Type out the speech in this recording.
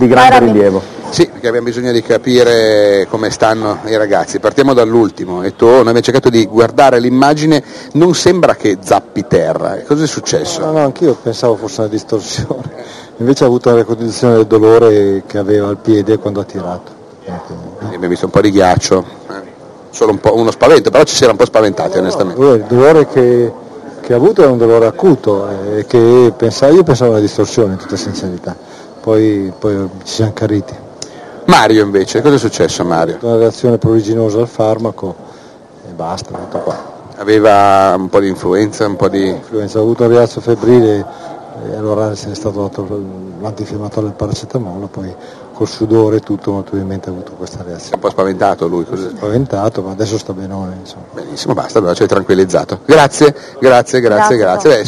di grande rilievo. Sì, perché abbiamo bisogno di capire come stanno i ragazzi. Partiamo dall'ultimo. Noi abbiamo cercato di guardare l'immagine, non sembra che zappi terra. Cosa è successo? No, anch'io pensavo fosse una distorsione. Invece ha avuto una ricondizione del dolore che aveva al piede quando ha tirato. Abbiamo visto un po' di ghiaccio, solo uno spavento, però ci si era un po' spaventati onestamente. Il dolore che ha avuto è un dolore acuto e che io pensavo una distorsione in tutta sincerità, poi ci siamo chiariti. Mario invece, cosa è successo a Mario? Una reazione pruriginosa al farmaco e basta, tutto qua. Aveva un po' di influenza, ha avuto un rialzo febbrile e allora se ne è stato dato l'antinfiammatorio del paracetamolo, poi col sudore e tutto naturalmente ha avuto questa reazione. È un po' spaventato lui? Spaventato, ma adesso sta benone, insomma. Benissimo, basta, allora ci hai tranquillizzato. Grazie.